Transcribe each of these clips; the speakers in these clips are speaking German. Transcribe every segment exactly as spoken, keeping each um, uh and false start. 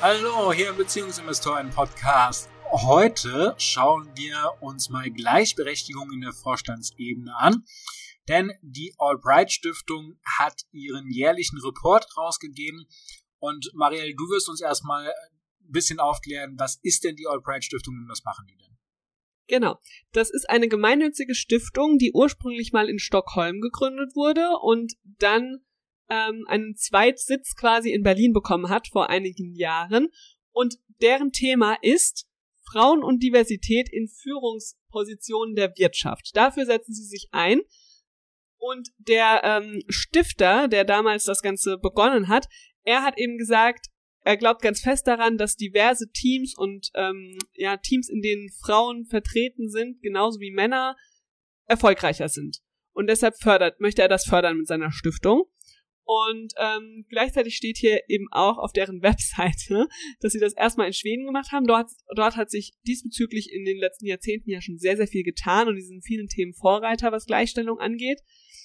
Hallo, hier im Beziehungsinvestoren-Podcast. Heute schauen wir uns mal Gleichberechtigung in der Vorstandsebene an, denn die Albright-Stiftung hat ihren jährlichen Report rausgegeben und Marielle, du wirst uns erstmal ein bisschen aufklären, was ist denn die Albright-Stiftung und was machen die denn? Genau, das ist eine gemeinnützige Stiftung, die ursprünglich mal in Stockholm gegründet wurde und dann ähm, einen Zweitsitz quasi in Berlin bekommen hat vor einigen Jahren. Und deren Thema ist Frauen und Diversität in Führungspositionen der Wirtschaft. Dafür setzen sie sich ein. Und der ähm, Stifter, der damals das Ganze begonnen hat, er hat eben gesagt, er glaubt ganz fest daran, dass diverse Teams und ähm, ja Teams, in denen Frauen vertreten sind, genauso wie Männer, erfolgreicher sind. Und deshalb fördert, möchte er das fördern mit seiner Stiftung. Und ähm, gleichzeitig steht hier eben auch auf deren Webseite, dass sie das erstmal in Schweden gemacht haben. Dort, dort hat sich diesbezüglich in den letzten Jahrzehnten ja schon sehr, sehr viel getan und die sind in vielen Themen Vorreiter, was Gleichstellung angeht.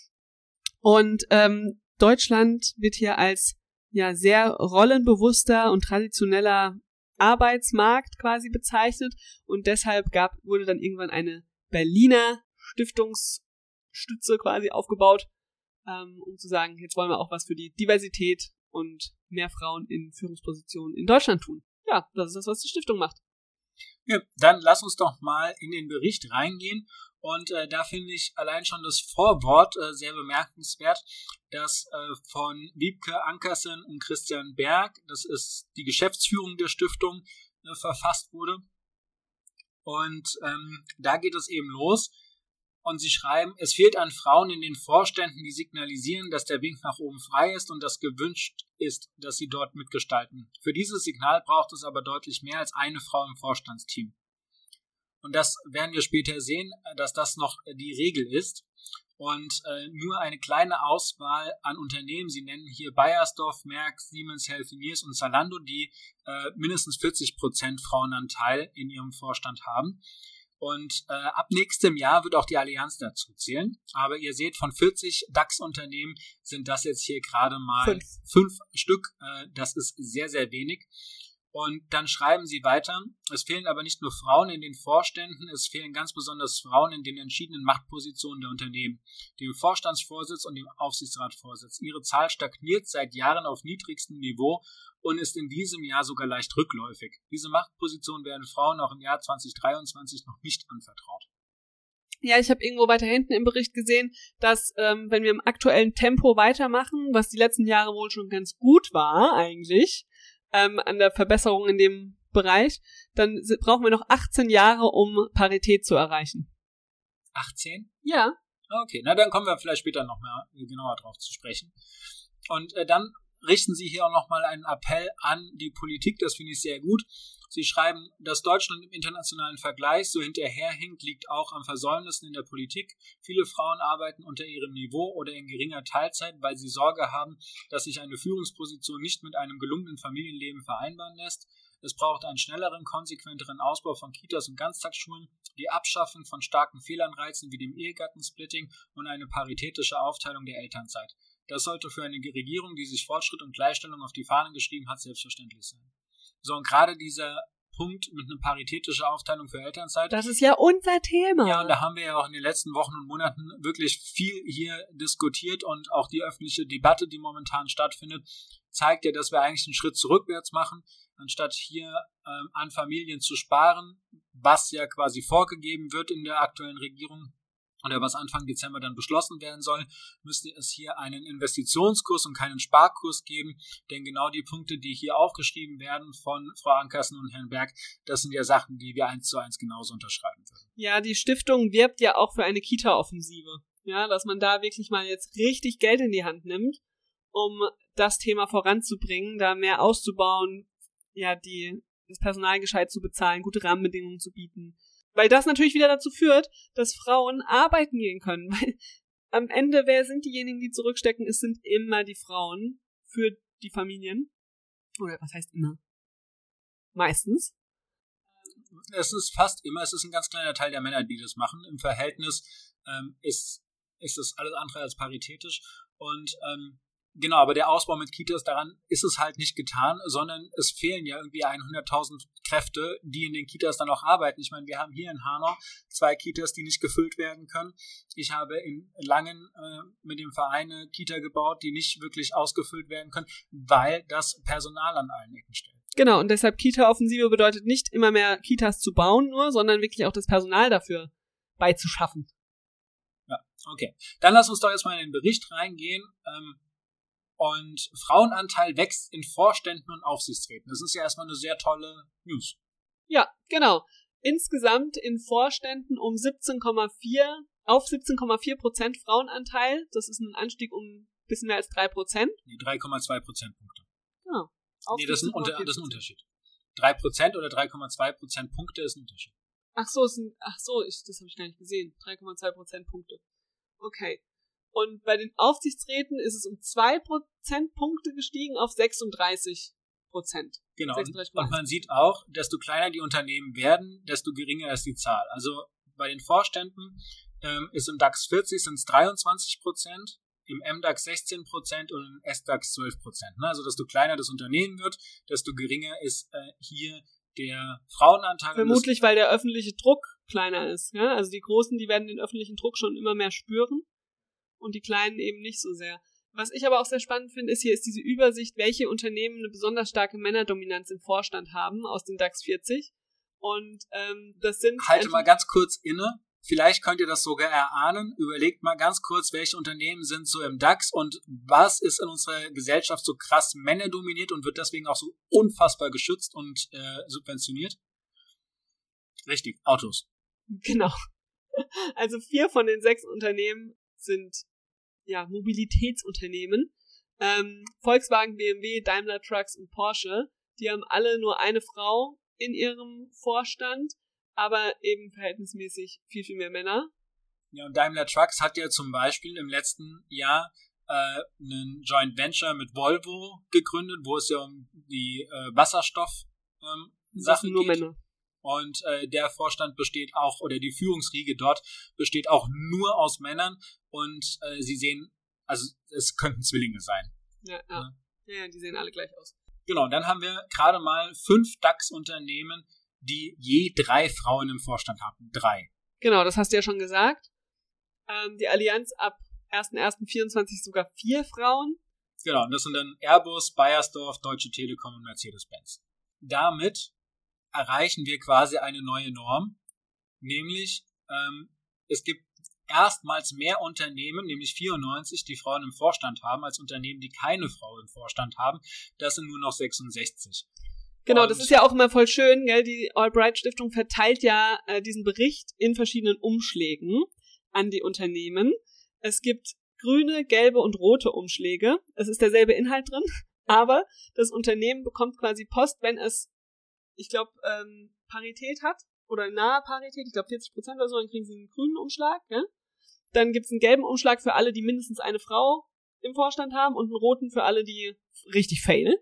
Und ähm, Deutschland wird hier als ja sehr rollenbewusster und traditioneller Arbeitsmarkt quasi bezeichnet und deshalb gab wurde dann irgendwann eine Berliner Stiftungsstütze quasi aufgebaut, ähm, um zu sagen, jetzt wollen wir auch was für die Diversität und mehr Frauen in Führungspositionen in Deutschland tun. Ja, das ist das, was die Stiftung macht. Ja, dann lass uns doch mal in den Bericht reingehen. Und äh, da finde ich allein schon das Vorwort äh, sehr bemerkenswert, das äh, von Wiebke Ankersen und Christian Berg, das ist die Geschäftsführung der Stiftung, äh, verfasst wurde. Und ähm, da geht es eben los. Und sie schreiben, es fehlt an Frauen in den Vorständen, die signalisieren, dass der Weg nach oben frei ist und dass gewünscht ist, dass sie dort mitgestalten. Für dieses Signal braucht es aber deutlich mehr als eine Frau im Vorstandsteam. Und das werden wir später sehen, dass das noch die Regel ist. Und äh, nur eine kleine Auswahl an Unternehmen, sie nennen hier Beiersdorf, Merck, Siemens Healthineers und Zalando, die äh, mindestens vierzig Prozent Frauenanteil in ihrem Vorstand haben. Und äh, ab nächstem Jahr wird auch die Allianz dazu zählen. Aber ihr seht, von vierzig DAX-Unternehmen sind das jetzt hier gerade mal fünf, fünf Stück. Äh, das ist sehr, sehr wenig. Und dann schreiben sie weiter, es fehlen aber nicht nur Frauen in den Vorständen, es fehlen ganz besonders Frauen in den entschiedenen Machtpositionen der Unternehmen, dem Vorstandsvorsitz und dem Aufsichtsratsvorsitz. Ihre Zahl stagniert seit Jahren auf niedrigstem Niveau und ist in diesem Jahr sogar leicht rückläufig. Diese Machtpositionen werden Frauen auch im Jahr zwanzig dreiundzwanzig noch nicht anvertraut. Ja, ich habe irgendwo weiter hinten im Bericht gesehen, dass ähm, wenn wir im aktuellen Tempo weitermachen, was die letzten Jahre wohl schon ganz gut war eigentlich, ähm, an der Verbesserung in dem Bereich, dann brauchen wir noch achtzehn Jahre, um Parität zu erreichen. achtzehn? Ja. Okay, na dann kommen wir vielleicht später noch mal genauer drauf zu sprechen. Und äh, dann richten Sie hier auch nochmal einen Appell an die Politik, das finde ich sehr gut. Sie schreiben, dass Deutschland im internationalen Vergleich so hinterherhinkt, liegt auch am Versäumnissen in der Politik. Viele Frauen arbeiten unter ihrem Niveau oder in geringer Teilzeit, weil sie Sorge haben, dass sich eine Führungsposition nicht mit einem gelungenen Familienleben vereinbaren lässt. Es braucht einen schnelleren, konsequenteren Ausbau von Kitas und Ganztagsschulen, die Abschaffung von starken Fehlanreizen wie dem Ehegattensplitting und eine paritätische Aufteilung der Elternzeit. Das sollte für eine Regierung, die sich Fortschritt und Gleichstellung auf die Fahnen geschrieben hat, selbstverständlich sein. So, und gerade dieser Punkt mit einer paritätischen Aufteilung für Elternzeit. Das ist ja unser Thema. Ja, und da haben wir ja auch in den letzten Wochen und Monaten wirklich viel hier diskutiert und auch die öffentliche Debatte, die momentan stattfindet, zeigt ja, dass wir eigentlich einen Schritt zurückwärts machen, anstatt hier ähm, an Familien zu sparen, was ja quasi vorgegeben wird in der aktuellen Regierung oder was Anfang Dezember dann beschlossen werden soll, müsste es hier einen Investitionskurs und keinen Sparkurs geben, denn genau die Punkte, die hier aufgeschrieben werden von Frau Ankersen und Herrn Berg, das sind ja Sachen, die wir eins zu eins genauso unterschreiben würden. Ja, die Stiftung wirbt ja auch für eine Kita-Offensive, ja, dass man da wirklich mal jetzt richtig Geld in die Hand nimmt, um das Thema voranzubringen, da mehr auszubauen, ja, die, das Personal gescheit zu bezahlen, gute Rahmenbedingungen zu bieten. Weil das natürlich wieder dazu führt, dass Frauen arbeiten gehen können. Weil am Ende, wer sind diejenigen, die zurückstecken? Es sind immer die Frauen für die Familien. Oder was heißt immer? Meistens. Es ist fast immer, es ist ein ganz kleiner Teil der Männer, die das machen. Im Verhältnis ähm, ist, ist das alles andere als paritätisch. Und ähm, Genau, aber der Ausbau mit Kitas, daran ist es halt nicht getan, sondern es fehlen ja irgendwie hunderttausend Kräfte, die in den Kitas dann auch arbeiten. Ich meine, wir haben hier in Hanau zwei Kitas, die nicht gefüllt werden können. Ich habe in Langen äh, mit dem Verein eine Kita gebaut, die nicht wirklich ausgefüllt werden können, weil das Personal an allen Ecken steht. Genau, und deshalb Kita-Offensive bedeutet nicht immer mehr Kitas zu bauen nur, sondern wirklich auch das Personal dafür beizuschaffen. Ja, okay. Dann lass uns doch jetzt mal in den Bericht reingehen. Ähm, Und Frauenanteil wächst in Vorständen und Aufsichtsräten. Das ist ja erstmal eine sehr tolle News. Ja, genau. Insgesamt in Vorständen um siebzehn Komma vier, auf siebzehn Komma vier Prozent Frauenanteil. Das ist ein Anstieg um ein bisschen mehr als drei Prozent. Nee, drei Komma zwei Prozentpunkte. Genau. Nee, das ist, ein Unter- das ist ein Unterschied. drei Prozent oder drei Komma zwei Prozentpunkte ist ein Unterschied. Ach so, ist ein, ach so, ich, das habe ich gar nicht gesehen. drei Komma zwei Prozentpunkte. Okay. Und bei den Aufsichtsräten ist es um zwei Prozentpunkte gestiegen auf sechsunddreißig Prozent. Genau. sechsunddreißig Prozent. Und man sieht auch, desto kleiner die Unternehmen werden, desto geringer ist die Zahl. Also bei den Vorständen ähm, ist im DAX vierzig sind es dreiundzwanzig Prozent, im M DAX sechzehn Prozent und im S DAX zwölf Prozent. Ne? Also desto kleiner das Unternehmen wird, desto geringer ist äh, hier der Frauenanteil. Vermutlich, weil der öffentliche Druck kleiner ist. Ja? Also die Großen, die werden den öffentlichen Druck schon immer mehr spüren. Und die Kleinen eben nicht so sehr. Was ich aber auch sehr spannend finde, ist hier ist diese Übersicht, welche Unternehmen eine besonders starke Männerdominanz im Vorstand haben aus dem DAX vierzig. Und ähm, das sind... Halte mal ganz kurz inne. Vielleicht könnt ihr das sogar erahnen. Überlegt mal ganz kurz, welche Unternehmen sind so im DAX und was ist in unserer Gesellschaft so krass männerdominiert und wird deswegen auch so unfassbar geschützt und äh, subventioniert? Richtig, Autos. Genau. Also vier von den sechs Unternehmen sind ja Mobilitätsunternehmen. Ähm, Volkswagen, B M W, Daimler Trucks und Porsche, die haben alle nur eine Frau in ihrem Vorstand, aber eben verhältnismäßig viel, viel mehr Männer. Ja, und Daimler Trucks hat ja zum Beispiel im letzten Jahr äh, einen Joint Venture mit Volvo gegründet, wo es ja um die äh, Wasserstoff ähm, Sachen nur geht. Männer. Und äh, der Vorstand besteht auch, oder die Führungsriege dort besteht auch nur aus Männern und äh, sie sehen, also es könnten Zwillinge sein. Ja, ja, ja, ja, die sehen alle gleich aus. Genau, dann haben wir gerade mal fünf DAX-Unternehmen, die je drei Frauen im Vorstand haben. Drei. Genau, das hast du ja schon gesagt. Ähm, die Allianz ab erster erster vierundzwanzig sogar vier Frauen. Genau, und das sind dann Airbus, Bayersdorf, Deutsche Telekom und Mercedes-Benz. Damit erreichen wir quasi eine neue Norm, nämlich ähm, es gibt erstmals mehr Unternehmen, nämlich vierundneunzig, die Frauen im Vorstand haben, als Unternehmen, die keine Frau im Vorstand haben. Das sind nur noch sechsundsechzig. Genau, Und das ist ja auch immer voll schön, gell? Die Albright-Stiftung verteilt ja äh, diesen Bericht in verschiedenen Umschlägen an die Unternehmen. Es gibt grüne, gelbe und rote Umschläge. Es ist derselbe Inhalt drin, aber das Unternehmen bekommt quasi Post, wenn es ich glaube, ähm, Parität hat, oder nahe Parität, ich glaube vierzig Prozent oder so, dann kriegen sie einen grünen Umschlag, ja? Dann gibt's einen gelben Umschlag für alle, die mindestens eine Frau im Vorstand haben und einen roten für alle, die richtig failen.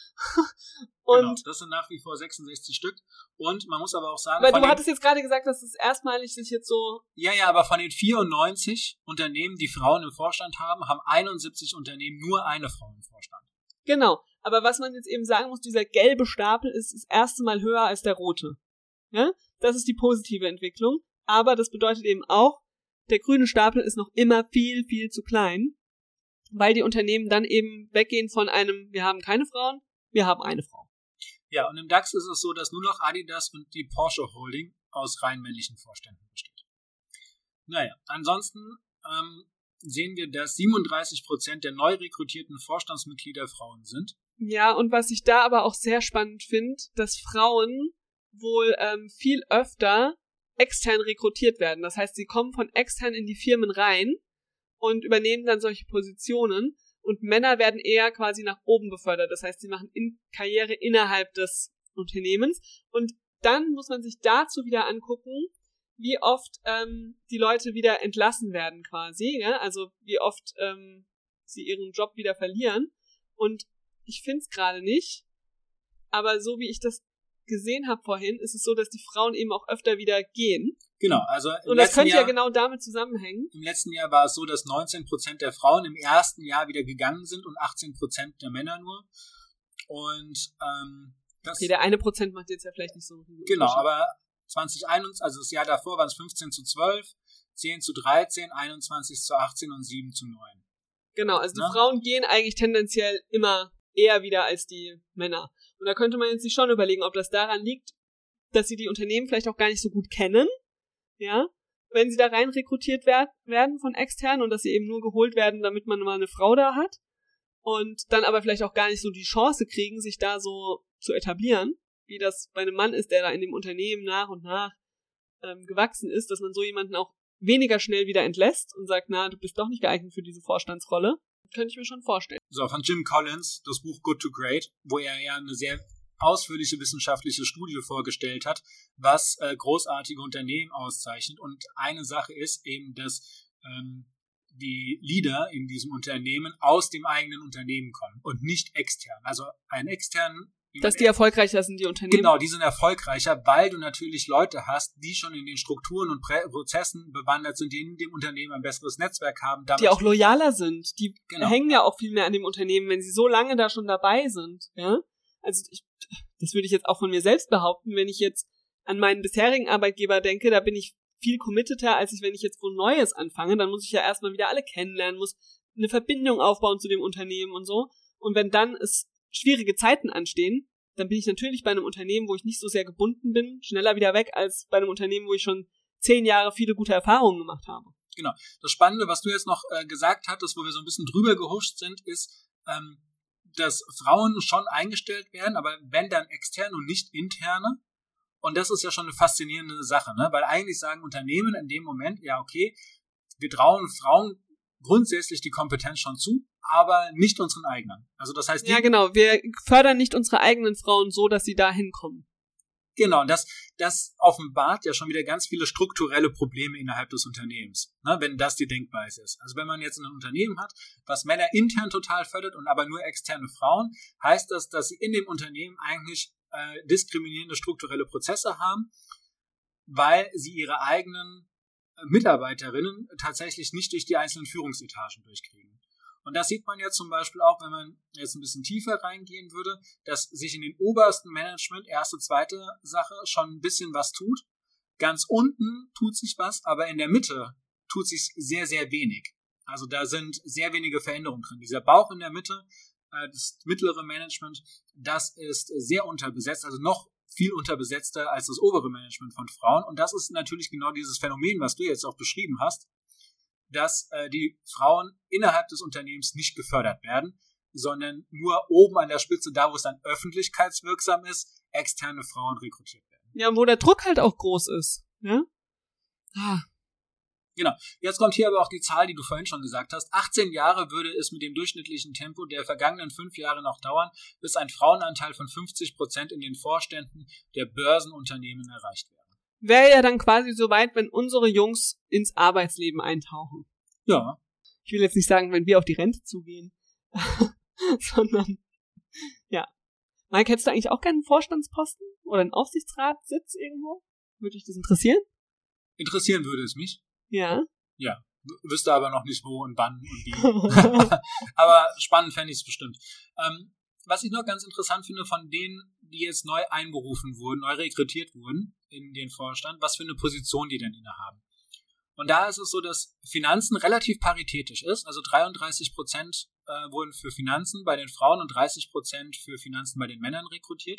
Und genau, das sind nach wie vor sechsundsechzig Stück. Und man muss aber auch sagen... Weil du hattest jetzt gerade gesagt, dass es erstmalig sich jetzt so... Ja, ja, aber von den vierundneunzig Unternehmen, die Frauen im Vorstand haben, haben einundsiebzig Unternehmen nur eine Frau im Vorstand. Genau. Aber was man jetzt eben sagen muss, dieser gelbe Stapel ist das erste Mal höher als der rote. Ja? Das ist die positive Entwicklung. Aber das bedeutet eben auch, der grüne Stapel ist noch immer viel, viel zu klein, weil die Unternehmen dann eben weggehen von einem, wir haben keine Frauen, wir haben eine Frau. Ja, und im DAX ist es so, dass nur noch Adidas und die Porsche Holding aus rein männlichen Vorständen besteht. Naja, ansonsten ähm, sehen wir, dass siebenunddreißig Prozent der neu rekrutierten Vorstandsmitglieder Frauen sind. Ja, und was ich da aber auch sehr spannend finde, dass Frauen wohl ähm, viel öfter extern rekrutiert werden. Das heißt, sie kommen von extern in die Firmen rein und übernehmen dann solche Positionen und Männer werden eher quasi nach oben befördert. Das heißt, sie machen in Karriere innerhalb des Unternehmens und dann muss man sich dazu wieder angucken, wie oft ähm, die Leute wieder entlassen werden quasi, ja? Also wie oft ähm, sie ihren Job wieder verlieren und ich finde es gerade nicht, aber so wie ich das gesehen habe vorhin, ist es so, dass die Frauen eben auch öfter wieder gehen. Genau, also im Und das letzten könnte Jahr, ja genau damit zusammenhängen. Im letzten Jahr war es so, dass neunzehn Prozent der Frauen im ersten Jahr wieder gegangen sind und achtzehn Prozent der Männer nur. Und ähm, das... Okay, der eine Prozent macht jetzt ja vielleicht nicht so einen Genau, aber zwanzig einundzwanzig, also das Jahr davor waren es fünfzehn zu zwölf, zehn zu dreizehn, einundzwanzig zu achtzehn und sieben zu neun. Genau, also Na? die Frauen gehen eigentlich tendenziell immer eher wieder als die Männer. Und da könnte man jetzt sich schon überlegen, ob das daran liegt, dass sie die Unternehmen vielleicht auch gar nicht so gut kennen, ja, wenn sie da rein rekrutiert werd- werden von extern und dass sie eben nur geholt werden, damit man mal eine Frau da hat und dann aber vielleicht auch gar nicht so die Chance kriegen, sich da so zu etablieren, wie das bei einem Mann ist, der da in dem Unternehmen nach und nach ähm, gewachsen ist, dass man so jemanden auch weniger schnell wieder entlässt und sagt, na, du bist doch nicht geeignet für diese Vorstandsrolle. Könnte ich mir schon vorstellen. So, von Jim Collins, das Buch Good to Great, wo er ja eine sehr ausführliche wissenschaftliche Studie vorgestellt hat, was äh, großartige Unternehmen auszeichnet. Und eine Sache ist eben, dass ähm, die Leader in diesem Unternehmen aus dem eigenen Unternehmen kommen und nicht extern. Also einen externen... Dass die erfolgreicher sind, die Unternehmen. Genau, die sind erfolgreicher, weil du natürlich Leute hast, die schon in den Strukturen und Prä- Prozessen bewandert sind, die in dem Unternehmen ein besseres Netzwerk haben. Damit die auch loyaler sind. Die genau. hängen ja auch viel mehr an dem Unternehmen, wenn sie so lange da schon dabei sind. Ja, also ich, das würde ich jetzt auch von mir selbst behaupten, wenn ich jetzt an meinen bisherigen Arbeitgeber denke, da bin ich viel committeter, als ich, wenn ich jetzt wo Neues anfange. Dann muss ich ja erstmal wieder alle kennenlernen, muss eine Verbindung aufbauen zu dem Unternehmen und so. Und wenn dann es schwierige Zeiten anstehen, dann bin ich natürlich bei einem Unternehmen, wo ich nicht so sehr gebunden bin, schneller wieder weg, als bei einem Unternehmen, wo ich schon zehn Jahre viele gute Erfahrungen gemacht habe. Genau. Das Spannende, was du jetzt noch äh, gesagt hattest, wo wir so ein bisschen drüber gehuscht sind, ist, ähm, dass Frauen schon eingestellt werden, aber wenn dann externe und nicht interne. Und das ist ja schon eine faszinierende Sache, ne? Weil eigentlich sagen Unternehmen in dem Moment, ja okay, wir trauen Frauen grundsätzlich die Kompetenz schon zu, aber nicht unseren eigenen. Also das heißt, die, ja genau, wir fördern nicht unsere eigenen Frauen so, dass sie da hinkommen. Genau, und das, das offenbart ja schon wieder ganz viele strukturelle Probleme innerhalb des Unternehmens, ne, wenn das die Denkweise ist. Also wenn man jetzt ein Unternehmen hat, was Männer intern total fördert und aber nur externe Frauen, heißt das, dass sie in dem Unternehmen eigentlich äh, diskriminierende strukturelle Prozesse haben, weil sie ihre eigenen Mitarbeiterinnen tatsächlich nicht durch die einzelnen Führungsetagen durchkriegen. Und das sieht man ja zum Beispiel auch, wenn man jetzt ein bisschen tiefer reingehen würde, dass sich in den obersten Management, erste, zweite Sache, schon ein bisschen was tut. Ganz unten tut sich was, aber in der Mitte tut sich sehr, sehr wenig. Also da sind sehr wenige Veränderungen drin. Dieser Bauch in der Mitte, äh, das mittlere Management, das ist sehr unterbesetzt, also noch viel unterbesetzter als das obere Management von Frauen. Und das ist natürlich genau dieses Phänomen, was du jetzt auch beschrieben hast, dass äh, die Frauen innerhalb des Unternehmens nicht gefördert werden, sondern nur oben an der Spitze, da wo es dann öffentlichkeitswirksam ist, externe Frauen rekrutiert werden. Ja, wo der Druck halt auch groß ist. Ja? Ah. Genau. Jetzt kommt hier aber auch die Zahl, die du vorhin schon gesagt hast. achtzehn Jahre würde es mit dem durchschnittlichen Tempo der vergangenen fünf Jahre noch dauern, bis ein Frauenanteil von fünfzig Prozent in den Vorständen der Börsenunternehmen erreicht wäre. Wäre ja dann quasi so weit, wenn unsere Jungs ins Arbeitsleben eintauchen. Ja. Ich will jetzt nicht sagen, wenn wir auf die Rente zugehen, sondern, ja. Mike, hättest du eigentlich auch gerne einen Vorstandsposten oder einen Aufsichtsratssitz irgendwo? Würde dich das interessieren? Interessieren würde es mich. Ja. Ja. Wüsste aber noch nicht wo und wann und wie. Aber spannend fände ich es bestimmt. Ähm, was ich noch ganz interessant finde von denen, die jetzt neu einberufen wurden, neu rekrutiert wurden in den Vorstand, was für eine Position die denn innehaben. Und da ist es so, dass Finanzen relativ paritätisch ist. Also dreiunddreißig Prozent äh, wurden für Finanzen bei den Frauen und dreißig Prozent für Finanzen bei den Männern rekrutiert.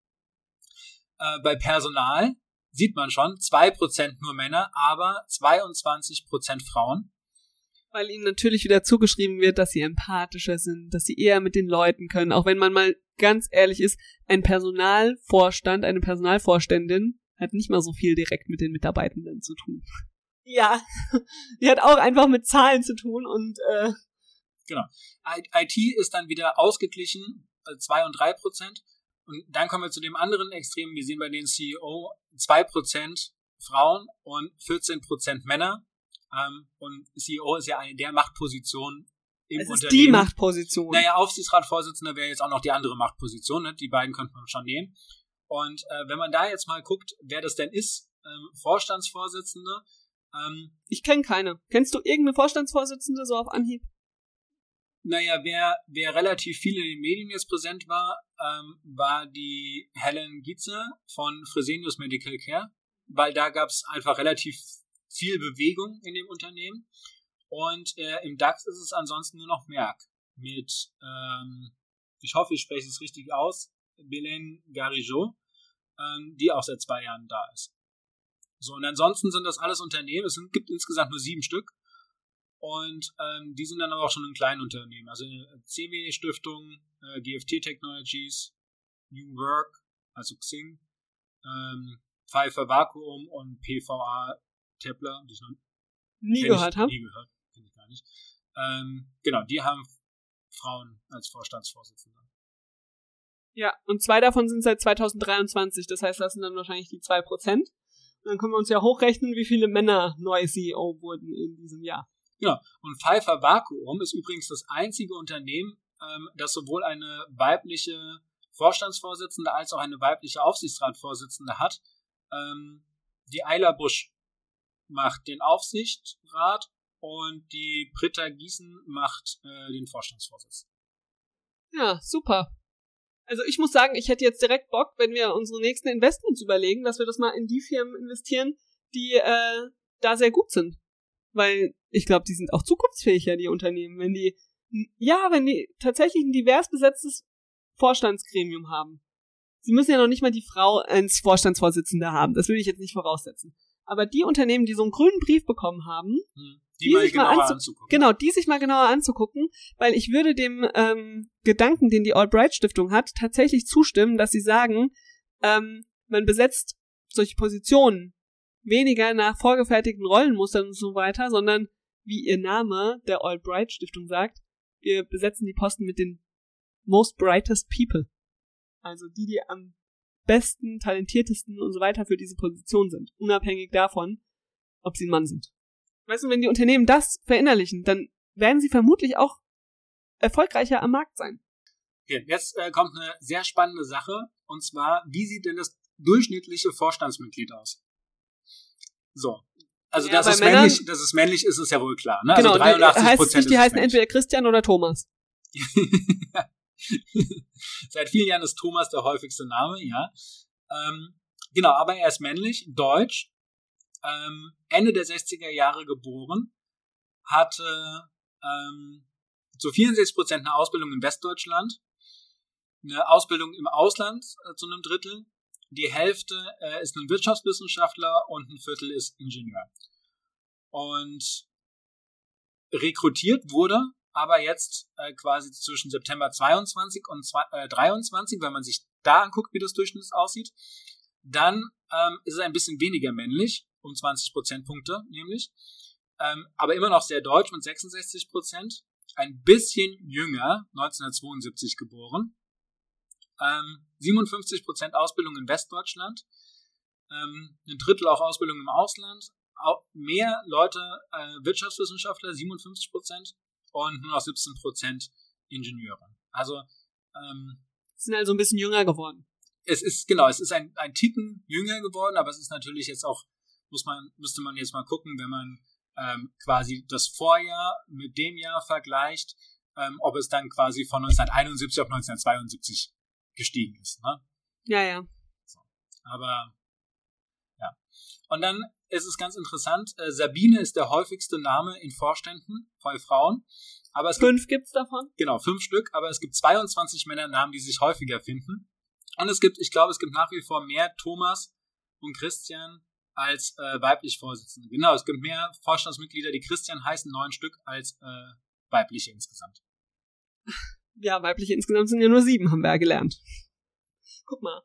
Äh, bei Personal sieht man schon, zwei Prozent nur Männer, aber zweiundzwanzig Prozent Frauen. Weil ihnen natürlich wieder zugeschrieben wird, dass sie empathischer sind, dass sie eher mit den Leuten können. Auch wenn man mal ganz ehrlich ist, ein Personalvorstand, eine Personalvorständin hat nicht mal so viel direkt mit den Mitarbeitenden zu tun. Ja, die hat auch einfach mit Zahlen zu tun und äh genau. I T ist dann wieder ausgeglichen, zwei und drei Prozent. Und dann kommen wir zu dem anderen Extrem. Wir sehen bei den C E O zwei Prozent Frauen und vierzehn Prozent Männer. Ähm, und C E O ist ja eine der Machtpositionen im es ist Unternehmen. Die Machtposition. Naja, Aufsichtsratsvorsitzender wäre jetzt auch noch die andere Machtposition. Ne? Die beiden könnte man schon nehmen. Und äh, wenn man da jetzt mal guckt, wer das denn ist, ähm, Vorstandsvorsitzende. Ähm, ich kenne keine. Kennst du irgendeine Vorstandsvorsitzende so auf Anhieb? Naja, wer, wer relativ viel in den Medien jetzt präsent war, ähm, war die Helen Gietze von Fresenius Medical Care, weil da gab es einfach relativ viel Bewegung in dem Unternehmen. Und äh, im DAX ist es ansonsten nur noch Merck mit, ähm, ich hoffe, ich spreche es richtig aus, Belén Garijo, ähm, die auch seit zwei Jahren da ist. So, und ansonsten sind das alles Unternehmen, es sind, gibt insgesamt nur sieben Stück. Und ähm, die sind dann aber auch schon in kleinen Unternehmen. Also C W Stiftung, äh, G F T Technologies, New Work, also Xing, ähm, Pfeiffer Vakuum und P V A Tepler, die ich noch nie gehört habe. Nie gehört, kenne ich gar nicht. Ähm, genau, die haben Frauen als Vorstandsvorsitzende. Ja, und zwei davon sind seit zwanzig dreiundzwanzig, das heißt, das sind dann wahrscheinlich die zwei Prozent. Und dann können wir uns ja hochrechnen, wie viele Männer neu C E O wurden in diesem Jahr. Genau. Und Pfeiffer Vakuum ist übrigens das einzige Unternehmen, ähm, das sowohl eine weibliche Vorstandsvorsitzende als auch eine weibliche Aufsichtsratsvorsitzende hat. Ähm, die Ayla Busch macht den Aufsichtsrat und die Britta Gießen macht äh, den Vorstandsvorsitz. Ja, super. Also ich muss sagen, ich hätte jetzt direkt Bock, wenn wir unsere nächsten Investments überlegen, dass wir das mal in die Firmen investieren, die äh, da sehr gut sind. Weil ich glaube, die sind auch zukunftsfähig, ja, die Unternehmen. Wenn die, ja, wenn die tatsächlich ein divers besetztes Vorstandsgremium haben. Sie müssen ja noch nicht mal die Frau als Vorstandsvorsitzende haben. Das will ich jetzt nicht voraussetzen. Aber die Unternehmen, die so einen grünen Brief bekommen haben, hm, die, die mal sich genauer mal anzu- anzugucken. Genau, die sich mal genauer anzugucken, weil ich würde dem ähm, Gedanken, den die Albright-Stiftung hat, tatsächlich zustimmen, dass sie sagen, ähm, man besetzt solche Positionen weniger nach vorgefertigten Rollenmustern und so weiter, sondern wie ihr Name der Albright-Stiftung sagt, wir besetzen die Posten mit den most brightest people. Also die, die am besten, talentiertesten und so weiter für diese Position sind, unabhängig davon, ob sie ein Mann sind. Weißt du, wenn die Unternehmen das verinnerlichen, dann werden sie vermutlich auch erfolgreicher am Markt sein. Okay, jetzt äh, kommt eine sehr spannende Sache, und zwar, wie sieht denn das durchschnittliche Vorstandsmitglied aus? So, also Ja, dass, bei es Männern- männlich, dass es männlich ist, ist ja wohl klar. Ne? Genau, Also dreiundachtzig heißt es Prozent nicht, die ist es heißen männlich. entweder Christian oder Thomas. Seit vielen Jahren ist Thomas der häufigste Name, ja. Ähm, genau, aber er ist männlich, deutsch, ähm, Ende der sechziger Jahre geboren, hatte ähm, zu vierundsechzig Prozent eine Ausbildung in Westdeutschland, eine Ausbildung im Ausland äh, zu einem Drittel, die Hälfte äh, ist ein Wirtschaftswissenschaftler und ein Viertel ist Ingenieur. Und rekrutiert wurde aber jetzt äh, quasi zwischen September zweiundzwanzig und dreiundzwanzig, wenn man sich da anguckt, wie das Durchschnitt aussieht, dann ähm, ist es ein bisschen weniger männlich, um zwanzig Prozentpunkte nämlich, ähm, aber immer noch sehr deutsch mit sechsundsechzig Prozent, ein bisschen jünger, neunzehnhundertzweiundsiebzig geboren, ähm, siebenundfünfzig Prozent Ausbildung in Westdeutschland, ähm, ein Drittel auch Ausbildung im Ausland, auch mehr Leute, äh, Wirtschaftswissenschaftler, siebenundfünfzig Prozent, und nur noch siebzehn Prozent Ingenieure. Also ähm, Sind also ein bisschen jünger geworden. es ist, genau, es ist ein, ein Ticken jünger geworden, aber es ist natürlich jetzt auch, muss man, müsste man jetzt mal gucken, wenn man ähm, quasi das Vorjahr mit dem Jahr vergleicht, ähm, ob es dann quasi von neunzehnhunderteinundsiebzig auf neunzehnhundertzweiundsiebzig gestiegen ist. Ne? Ja, ja. So. Aber ja. Und dann ist es ganz interessant, äh, Sabine ist der häufigste Name in Vorständen bei Frauen. Aber es Fünf gibt, gibt's davon? Genau, fünf Stück, aber es gibt zweiundzwanzig Männernamen, die sich häufiger finden. Und es gibt, ich glaube, es gibt nach wie vor mehr Thomas und Christian als äh, weiblich Vorsitzende. Genau, es gibt mehr Vorstandsmitglieder, die Christian heißen, neun Stück, als äh, weibliche insgesamt. Ja, weibliche insgesamt sind ja nur sieben, haben wir ja gelernt. Guck mal.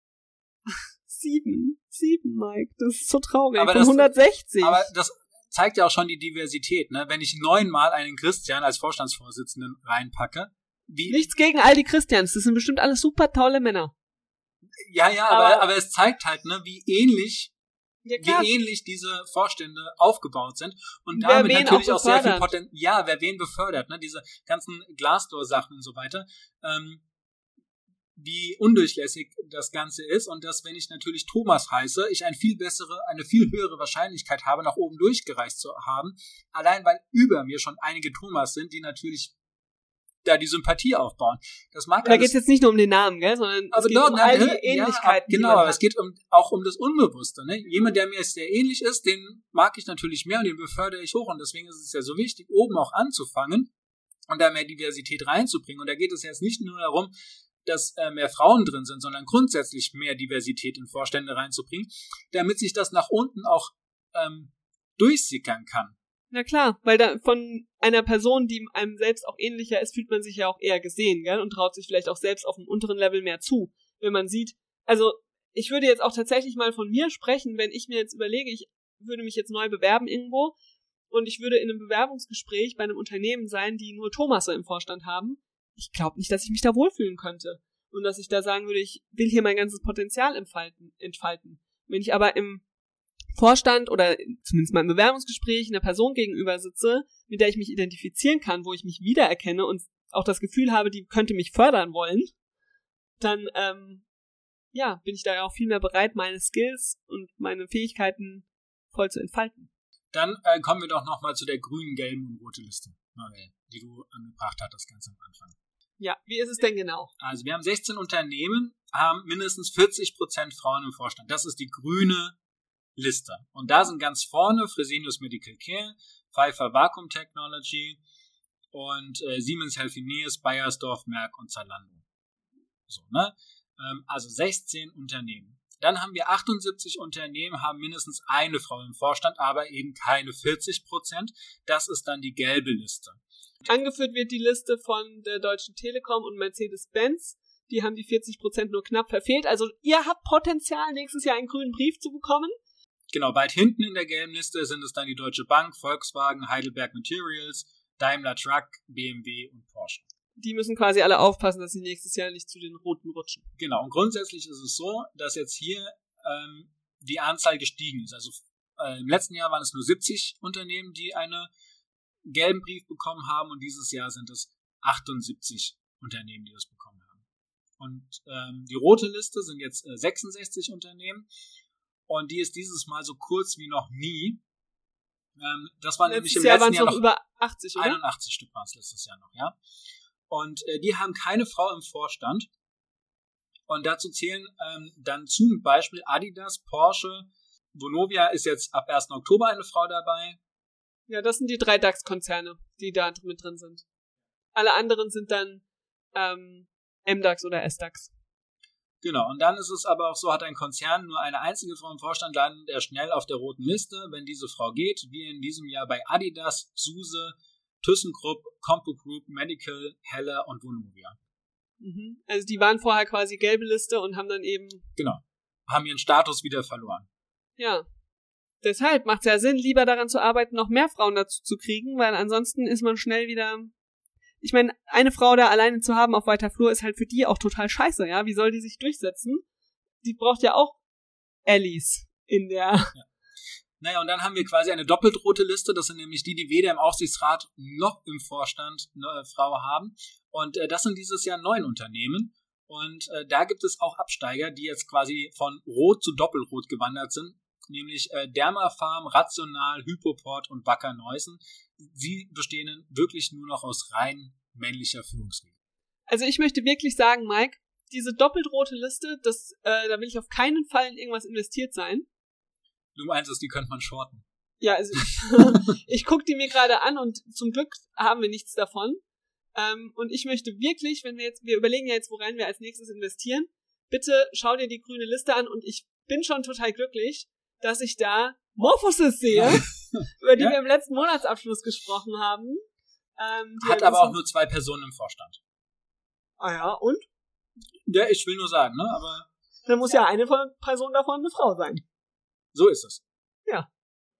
Sieben. Sieben, Mike. Das ist so traurig. Aber Von das- hundertsechzig. Aber das zeigt ja auch schon die Diversität, ne? Wenn ich neunmal einen Christian als Vorstandsvorsitzenden reinpacke, wie, Nichts gegen all die Christians. Das sind bestimmt alles super tolle Männer. ja, ja, aber, Aber- aber es zeigt halt, ne, wie ähnlich, Ja, wie ähnlich diese Vorstände aufgebaut sind und Wer damit wen natürlich auch auch sehr viel befördert. Potenzial, ja, wer wen befördert, ne, diese ganzen Glassdoor-Sachen und so weiter, ähm, wie undurchlässig das Ganze ist und dass, wenn ich natürlich Thomas heiße, ich eine viel bessere, eine viel höhere Wahrscheinlichkeit habe, nach oben durchgereist zu haben, allein weil über mir schon einige Thomas sind, die natürlich da die Sympathie aufbauen. Das mag da geht es jetzt nicht nur um den Namen, gell, sondern aber es geht dort, um all die ja, Ähnlichkeiten. Genau, aber es geht um, auch um das Unbewusste. Ne? Jemand, der mir sehr ähnlich ist, den mag ich natürlich mehr und den befördere ich hoch und deswegen ist es ja so wichtig, oben auch anzufangen und da mehr Diversität reinzubringen. Und da geht es jetzt nicht nur darum, dass äh, mehr Frauen drin sind, sondern grundsätzlich mehr Diversität in Vorstände reinzubringen, damit sich das nach unten auch ähm, durchsickern kann. Na klar, weil da von einer Person, die einem selbst auch ähnlicher ist, fühlt man sich ja auch eher gesehen, gell, und traut sich vielleicht auch selbst auf dem unteren Level mehr zu, wenn man sieht, also ich würde jetzt auch tatsächlich mal von mir sprechen, wenn ich mir jetzt überlege, ich würde mich jetzt neu bewerben irgendwo und ich würde in einem Bewerbungsgespräch bei einem Unternehmen sein, die nur Thomasse im Vorstand haben. Ich glaube nicht, dass ich mich da wohlfühlen könnte und dass ich da sagen würde, ich will hier mein ganzes Potenzial entfalten. entfalten. Wenn ich aber im Vorstand oder zumindest mal im Bewerbungsgespräch einer Person gegenüber sitze, mit der ich mich identifizieren kann, wo ich mich wiedererkenne und auch das Gefühl habe, die könnte mich fördern wollen, dann ähm, ja, bin ich da ja auch viel mehr bereit, meine Skills und meine Fähigkeiten voll zu entfalten. Dann äh, kommen wir doch nochmal zu der grünen, gelben und roten Liste, die du angebracht hattest ganz am Anfang. Ja, wie ist es denn genau? Also wir haben sechzehn Unternehmen, haben mindestens vierzig Prozent Frauen im Vorstand. Das ist die grüne Liste. Und da sind ganz vorne Fresenius Medical Care, Pfeiffer Vacuum Technology und äh, Siemens Healthineers, Bayersdorf, Merck und Zalando. So, ne? Ähm, also sechzehn Unternehmen. Dann haben wir achtundsiebzig Unternehmen, haben mindestens eine Frau im Vorstand, aber eben keine vierzig Prozent. Das ist dann die gelbe Liste. Angeführt wird die Liste von der Deutschen Telekom und Mercedes-Benz. Die haben die vierzig Prozent nur knapp verfehlt. Also ihr habt Potenzial, nächstes Jahr einen grünen Brief zu bekommen. Genau, weit hinten in der gelben Liste sind es dann die Deutsche Bank, Volkswagen, Heidelberg Materials, Daimler Truck, B M W und Porsche. Die müssen quasi alle aufpassen, dass sie nächstes Jahr nicht zu den Roten rutschen. Genau, und grundsätzlich ist es so, dass jetzt hier ähm, die Anzahl gestiegen ist. Also äh, im letzten Jahr waren es nur siebzig Unternehmen, die einen gelben Brief bekommen haben und dieses Jahr sind es achtundsiebzig Unternehmen, die das bekommen haben. Und ähm, die rote Liste sind jetzt äh, sechsundsechzig Unternehmen und die ist dieses Mal so kurz wie noch nie. Ähm, das waren nämlich im Jahr letzten Jahr noch über achtzig, oder? einundachtzig Stück waren es letztes Jahr noch, ja. Und äh, die haben keine Frau im Vorstand. Und dazu zählen ähm, dann zum Beispiel Adidas, Porsche, Vonovia ist jetzt ab ersten Oktober eine Frau dabei. Ja, das sind die drei DAX-Konzerne, die da mit drin sind. Alle anderen sind dann ähm, M DAX oder S DAX. Genau, und dann ist es aber auch so, hat ein Konzern nur eine einzige Frau im Vorstand, landet er schnell auf der roten Liste, wenn diese Frau geht, wie in diesem Jahr bei Adidas, SUSE, ThyssenKrupp, Compo Group, Medical, Heller und Vonovia. Mhm. Also die waren vorher quasi gelbe Liste und haben dann eben... Genau, haben ihren Status wieder verloren. Ja, deshalb macht es ja Sinn, lieber daran zu arbeiten, noch mehr Frauen dazu zu kriegen, weil ansonsten ist man schnell wieder... Ich meine, eine Frau da alleine zu haben auf weiter Flur ist halt für die auch total scheiße, ja? Wie soll die sich durchsetzen? Die braucht ja auch Allies in der... Ja. Naja, und dann haben wir quasi eine doppelt rote Liste. Das sind nämlich die, die weder im Aufsichtsrat noch im Vorstand eine Frau haben. Und äh, das sind dieses Jahr neun Unternehmen. Und äh, da gibt es auch Absteiger, die jetzt quasi von Rot zu Doppelrot gewandert sind. Nämlich äh, Dermafarm, Rational, Hypoport und Wacker Neusen. Sie bestehen wirklich nur noch aus rein männlicher Führungsriege. Also ich möchte wirklich sagen, Mike, diese doppelt rote Liste, das, äh, da will ich auf keinen Fall in irgendwas investiert sein. Du meinst, die könnte man shorten? Ja, also ich, ich gucke die mir gerade an und zum Glück haben wir nichts davon. Ähm, und ich möchte wirklich, wenn wir jetzt, wir überlegen ja jetzt, worein wir als nächstes investieren, bitte schau dir die grüne Liste an und ich bin schon total glücklich, dass ich da Morphosis sehe, über die ja? wir im letzten Monatsabschluss gesprochen haben. Ähm, Hat aber auch nur zwei Personen im Vorstand. Ah ja, und? Ja, ich will nur sagen, ne, aber... Dann muss ja, ja eine Person davon eine Frau sein. So ist es. Ja.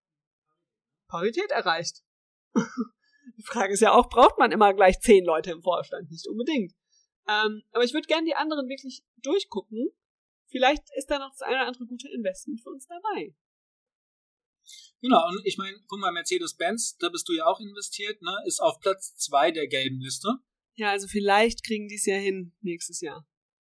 Parität erreicht. Die Frage ist ja auch, braucht man immer gleich zehn Leute im Vorstand? Nicht unbedingt. Ähm, aber ich würde gerne die anderen wirklich durchgucken. Vielleicht ist da noch das eine oder andere gute Investment für uns dabei. Genau, und ich meine, guck mal, Mercedes-Benz, da bist du ja auch investiert, ne? Ist auf Platz zwei der gelben Liste. Ja, also vielleicht kriegen die es ja hin nächstes Jahr.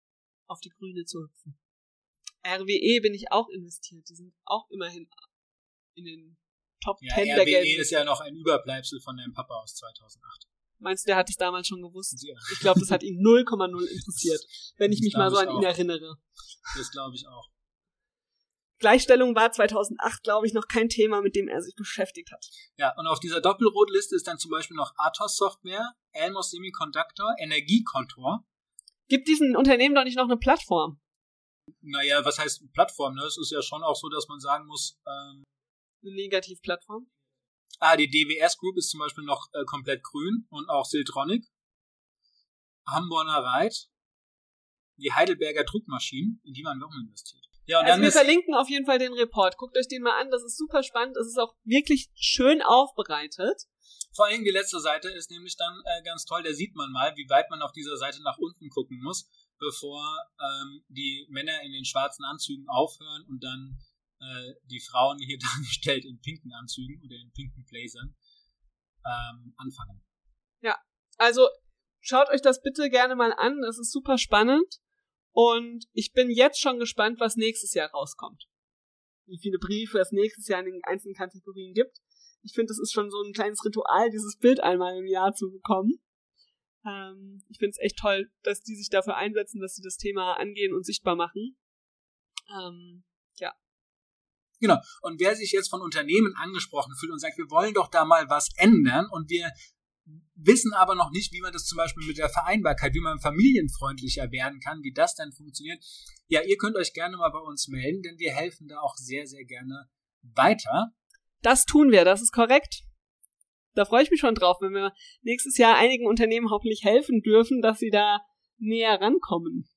auf die Grüne zu hüpfen. R W E bin ich auch investiert. Die sind auch immerhin in den Top ja, Ten der der Gelben. R W E Gelben. ist ja noch ein Überbleibsel von deinem Papa aus zweitausendacht. Meinst du, der hat es damals schon gewusst? Ja. Ich glaube, das hat ihn null Komma null interessiert, wenn ich Das mich mal so an auch. ihn erinnere. Das glaube ich auch. Gleichstellung war zweitausendacht, glaube ich, noch kein Thema, mit dem er sich beschäftigt hat. Ja, und auf dieser Doppelrotliste ist dann zum Beispiel noch Atos Software, Elmos Semiconductor, Energiekontor. Gibt diesen Unternehmen doch nicht noch eine Plattform? Naja, was heißt Plattform? Ne? Es ist ja schon auch so, dass man sagen muss, ähm, Eine Negativplattform? ah, die D W S Group ist zum Beispiel noch äh, komplett grün und auch Siltronic. Hamborner Reit, die Heidelberger Druckmaschinen, in die waren wir auch investiert. Ja, und also dann wir ist, verlinken auf jeden Fall den Report. Guckt euch den mal an, das ist super spannend. Es ist auch wirklich schön aufbereitet. vor allem die letzte Seite ist nämlich dann äh, ganz toll, da sieht man mal, wie weit man auf dieser Seite nach unten gucken muss, bevor ähm, die Männer in den schwarzen Anzügen aufhören und dann äh, die Frauen hier dargestellt in pinken Anzügen oder in pinken Blazern ähm, anfangen. Ja, also schaut euch das bitte gerne mal an, das ist super spannend und ich bin jetzt schon gespannt, was nächstes Jahr rauskommt. Wie viele Briefe es nächstes Jahr in den einzelnen Kategorien gibt. Ich finde, das ist schon so ein kleines Ritual, dieses Bild einmal im Jahr zu bekommen. Ähm, ich finde es echt toll, dass die sich dafür einsetzen, dass sie das Thema angehen und sichtbar machen. Ähm, ja. Genau. Und wer sich jetzt von Unternehmen angesprochen fühlt und sagt, wir wollen doch da mal was ändern und wir wissen aber noch nicht, wie man das zum Beispiel mit der Vereinbarkeit, wie man familienfreundlicher werden kann, wie das dann funktioniert. Ja, ihr könnt euch gerne mal bei uns melden, denn wir helfen da auch sehr, sehr gerne weiter. Das tun wir, das ist korrekt. Da freue ich mich schon drauf, wenn wir nächstes Jahr einigen Unternehmen hoffentlich helfen dürfen, dass sie da näher rankommen.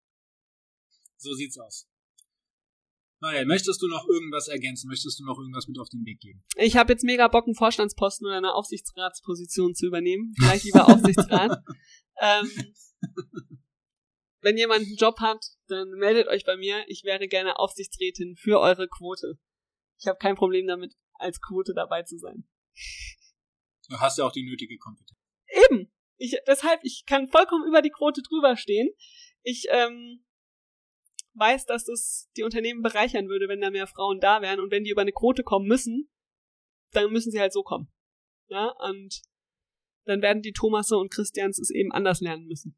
So sieht's aus. Naja, möchtest du noch irgendwas ergänzen? Möchtest du noch irgendwas mit auf den Weg geben? Ich habe jetzt mega Bock, einen Vorstandsposten oder eine Aufsichtsratsposition zu übernehmen. Vielleicht lieber Aufsichtsrat. ähm, wenn jemand einen Job hat, dann meldet euch bei mir. Ich wäre gerne Aufsichtsrätin für eure Quote. Ich habe kein Problem damit, als Quote dabei zu sein. Du hast ja auch die nötige Kompetenz. Eben. Ich, deshalb, ich kann vollkommen über die Quote drüber stehen. Ich ähm, weiß, dass das die Unternehmen bereichern würde, wenn da mehr Frauen da wären. Und wenn die über eine Quote kommen müssen, dann müssen sie halt so kommen. Ja, und dann werden die Thomasse und Christians es eben anders lernen müssen.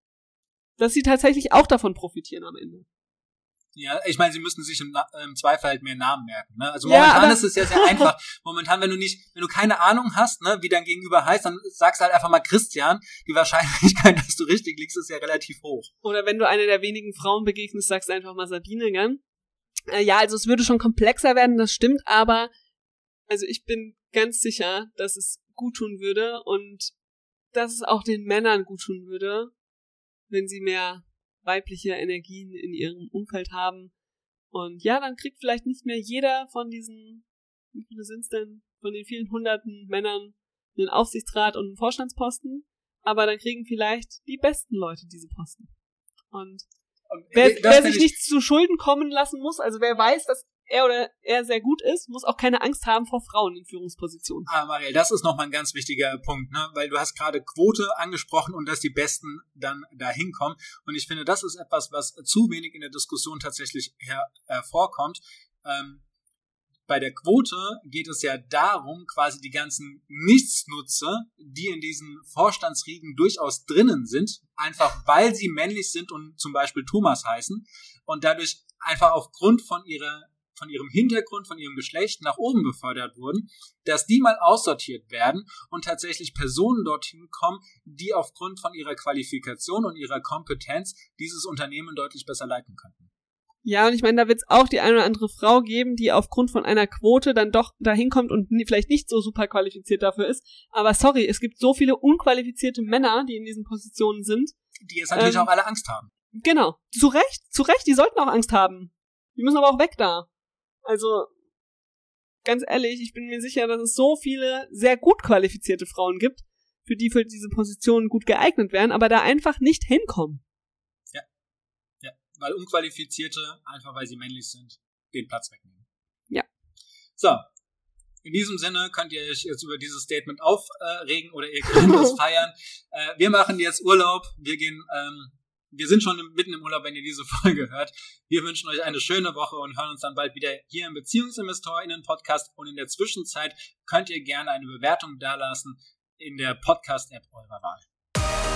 Dass sie tatsächlich auch davon profitieren am Ende. Ja, ich meine, sie müssen sich im, im Zweifel halt mehr Namen merken. Ne? Also Ja, momentan aber ist es ja sehr einfach. Momentan, wenn du nicht, wenn du keine Ahnung hast, ne, wie dein Gegenüber heißt, dann sagst du halt einfach mal Christian. Die Wahrscheinlichkeit, dass du richtig liegst, ist ja relativ hoch. Oder wenn du einer der wenigen Frauen begegnest, sagst du einfach mal Sabine, gell? Äh, ja, also es würde schon komplexer werden, das stimmt, aber also ich bin ganz sicher, dass es gut tun würde und dass es auch den Männern gut tun würde, wenn sie mehr weibliche Energien in ihrem Umfeld haben. Und ja, dann kriegt vielleicht nicht mehr jeder von diesen, wie viele sind's denn, von den vielen hunderten Männern einen Aufsichtsrat und einen Vorstandsposten, aber dann kriegen vielleicht die besten Leute diese Posten. Und Und wer, das wer find sich ich- nichts zu Schulden kommen lassen muss, also wer weiß, dass er oder er sehr gut ist, muss auch keine Angst haben vor Frauen in Führungspositionen. Ah, Mariel, das ist nochmal ein ganz wichtiger Punkt, ne? Weil du hast gerade Quote angesprochen und dass die Besten dann da hinkommen. Und ich finde, das ist etwas, was zu wenig in der Diskussion tatsächlich her hervorkommt. Ähm, bei der Quote geht es ja darum, quasi die ganzen Nichtsnutze, die in diesen Vorstandsriegen durchaus drinnen sind, einfach weil sie männlich sind und zum Beispiel Thomas heißen und dadurch einfach aufgrund von ihrer von ihrem Hintergrund, von ihrem Geschlecht nach oben befördert wurden, dass die mal aussortiert werden und tatsächlich Personen dorthin kommen, die aufgrund von ihrer Qualifikation und ihrer Kompetenz dieses Unternehmen deutlich besser leiten könnten. Ja, und ich meine, da wird es auch die eine oder andere Frau geben, die aufgrund von einer Quote dann doch dahin kommt und nie, vielleicht nicht so super qualifiziert dafür ist. Aber sorry, es gibt so viele unqualifizierte Männer, die in diesen Positionen sind. Die jetzt natürlich Ähm, auch alle Angst haben. Genau. Zu Recht, zu Recht, die sollten auch Angst haben. Die müssen aber auch weg da. Also, ganz ehrlich, ich bin mir sicher, dass es so viele sehr gut qualifizierte Frauen gibt, für die für diese Positionen gut geeignet wären, aber da einfach nicht hinkommen. Ja, weil Unqualifizierte, einfach weil sie männlich sind, den Platz wegnehmen. Ja. So, in diesem Sinne könnt ihr euch jetzt über dieses Statement aufregen oder ihr könnt es feiern. Äh, wir machen jetzt Urlaub, wir gehen ähm, wir sind schon mitten im Urlaub, wenn ihr diese Folge hört. Wir wünschen euch eine schöne Woche und hören uns dann bald wieder hier im BeziehungsinvestorInnen-Podcast. Und in der Zwischenzeit könnt ihr gerne eine Bewertung dalassen in der Podcast-App eurer Wahl.